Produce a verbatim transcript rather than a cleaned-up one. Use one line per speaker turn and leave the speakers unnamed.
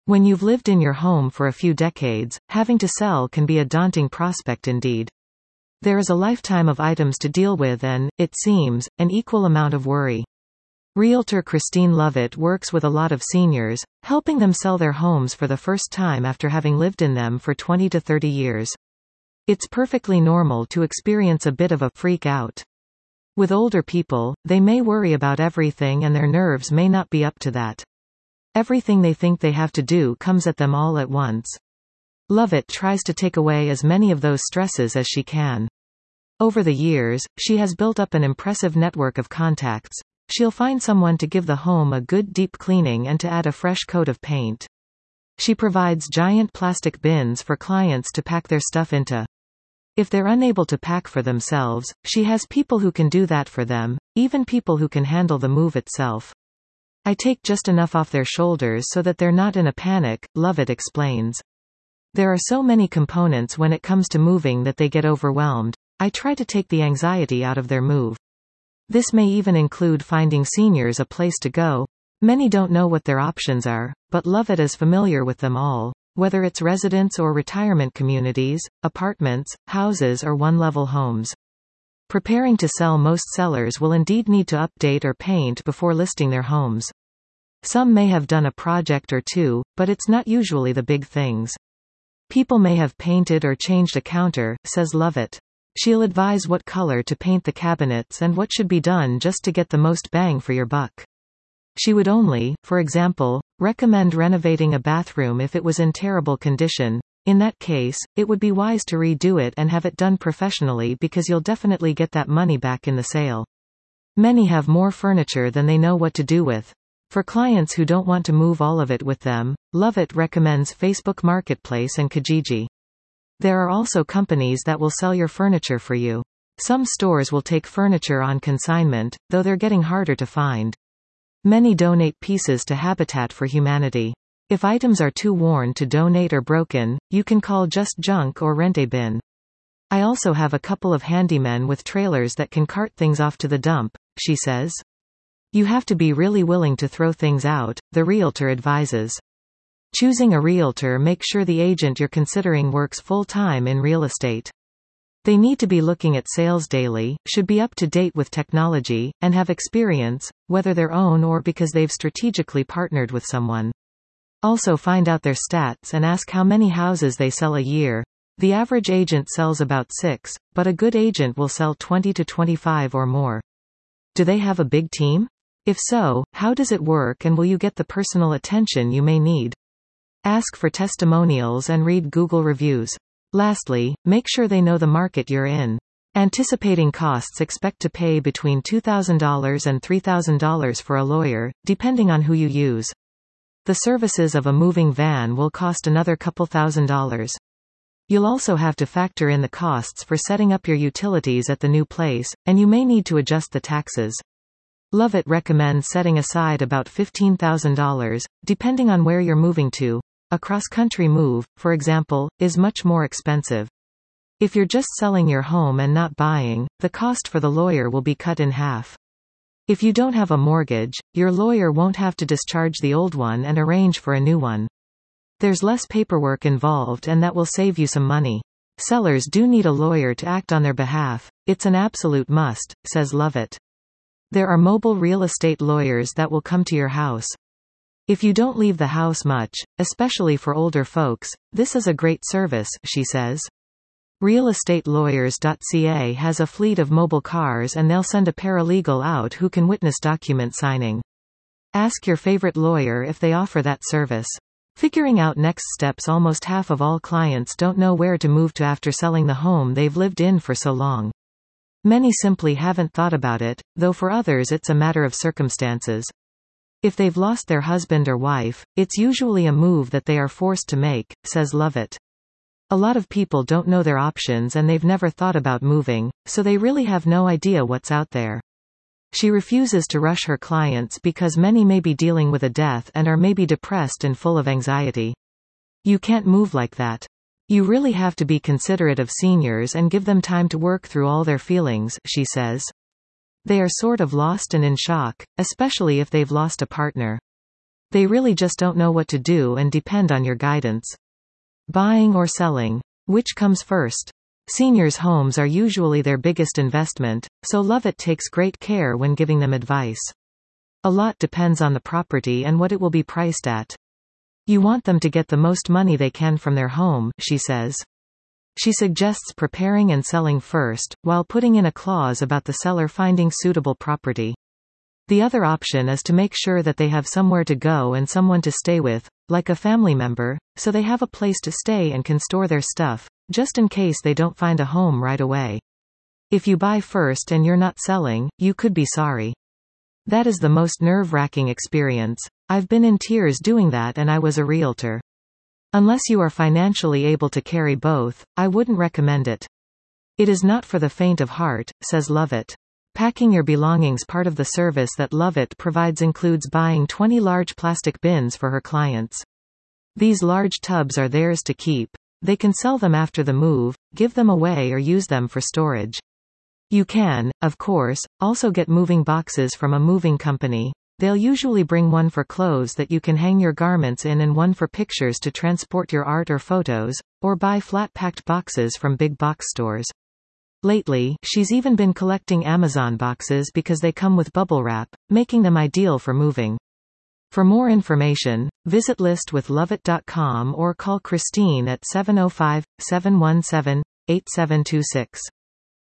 When you've lived in your home for a few decades, having to sell can be a daunting prospect indeed. There is a lifetime of items to deal with and, it seems, an equal amount of worry. Realtor Christine Lovett works with a lot of seniors, helping them sell their homes for the first time after having lived in them for twenty to thirty years. It's perfectly normal to experience a bit of a freak out. With older people, they may worry about everything and their nerves may not be up to that. Everything they think they have to do comes at them all at once. Lovett tries to take away as many of those stresses as she can. Over the years, she has built up an impressive network of contacts. She'll find someone to give the home a good deep cleaning and to add a fresh coat of paint. She provides giant plastic bins for clients to pack their stuff into. If they're unable to pack for themselves, she has people who can do that for them, even people who can handle the move itself. I take just enough off their shoulders so that they're not in a panic, Lovett explains. There are so many components when it comes to moving that they get overwhelmed. I try to take the anxiety out of their move. This may even include finding seniors a place to go. Many don't know what their options are, but Lovett is familiar with them all, whether it's residence or retirement communities, apartments, houses or one-level homes. Preparing to sell, most sellers will indeed need to update or paint before listing their homes. Some may have done a project or two, but it's not usually the big things. People may have painted or changed a counter, says Lovett. She'll advise what color to paint the cabinets and what should be done just to get the most bang for your buck. She would only, for example, recommend renovating a bathroom if it was in terrible condition. In that case, it would be wise to redo it and have it done professionally because you'll definitely get that money back in the sale. Many have more furniture than they know what to do with. For clients who don't want to move all of it with them, Lovett recommends Facebook Marketplace and Kijiji. There are also companies that will sell your furniture for you. Some stores will take furniture on consignment, though they're getting harder to find. Many donate pieces to Habitat for Humanity. If items are too worn to donate or broken, you can call Just Junk or rent a bin. I also have a couple of handymen with trailers that can cart things off to the dump, she says. You have to be really willing to throw things out, the realtor advises. Choosing a realtor, make sure the agent you're considering works full-time in real estate. They need to be looking at sales daily, should be up to date with technology, and have experience, whether their own or because they've strategically partnered with someone. Also find out their stats and ask how many houses they sell a year. The average agent sells about six, but a good agent will sell twenty to twenty-five or more. Do they have a big team? If so, how does it work and will you get the personal attention you may need? Ask for testimonials and read Google reviews. Lastly, make sure they know the market you're in. Anticipating costs, expect to pay between two thousand dollars and three thousand dollars for a lawyer, depending on who you use. The services of a moving van will cost another couple thousand dollars. You'll also have to factor in the costs for setting up your utilities at the new place, and you may need to adjust the taxes. Lovett recommends setting aside about fifteen thousand dollars, depending on where you're moving to. A cross-country move, for example, is much more expensive. If you're just selling your home and not buying, the cost for the lawyer will be cut in half. If you don't have a mortgage, your lawyer won't have to discharge the old one and arrange for a new one. There's less paperwork involved and that will save you some money. Sellers do need a lawyer to act on their behalf. It's an absolute must, says Lovett. There are mobile real estate lawyers that will come to your house. If you don't leave the house much, especially for older folks, this is a great service, she says. real estate lawyers dot c a has a fleet of mobile cars and they'll send a paralegal out who can witness document signing. Ask your favorite lawyer if they offer that service. Figuring out next steps. Almost half of all clients don't know where to move to after selling the home they've lived in for so long. Many simply haven't thought about it, though for others it's a matter of circumstances. If they've lost their husband or wife, it's usually a move that they are forced to make, says Lovett. A lot of people don't know their options and they've never thought about moving, so they really have no idea what's out there. She refuses to rush her clients because many may be dealing with a death and are maybe depressed and full of anxiety. You can't move like that. You really have to be considerate of seniors and give them time to work through all their feelings, she says. They are sort of lost and in shock, especially if they've lost a partner. They really just don't know what to do and depend on your guidance. Buying or selling? Which comes first? Seniors' homes are usually their biggest investment, so Lovett takes great care when giving them advice. A lot depends on the property and what it will be priced at. You want them to get the most money they can from their home, she says. She suggests preparing and selling first, while putting in a clause about the seller finding suitable property. The other option is to make sure that they have somewhere to go and someone to stay with, like a family member, so they have a place to stay and can store their stuff, just in case they don't find a home right away. If you buy first and you're not selling, you could be sorry. That is the most nerve-wracking experience. I've been in tears doing that, and I was a realtor. Unless you are financially able to carry both, I wouldn't recommend it. It is not for the faint of heart, says Lovett. Packing your belongings. Part of the service that Lovett provides includes buying twenty large plastic bins for her clients. These large tubs are theirs to keep. They can sell them after the move, give them away, or use them for storage. You can, of course, also get moving boxes from a moving company. They'll usually bring one for clothes that you can hang your garments in and one for pictures to transport your art or photos, or buy flat-packed boxes from big box stores. Lately, she's even been collecting Amazon boxes because they come with bubble wrap, making them ideal for moving. For more information, visit list with lovett dot com or call Christine at seven oh five, seven one seven, eight seven two six.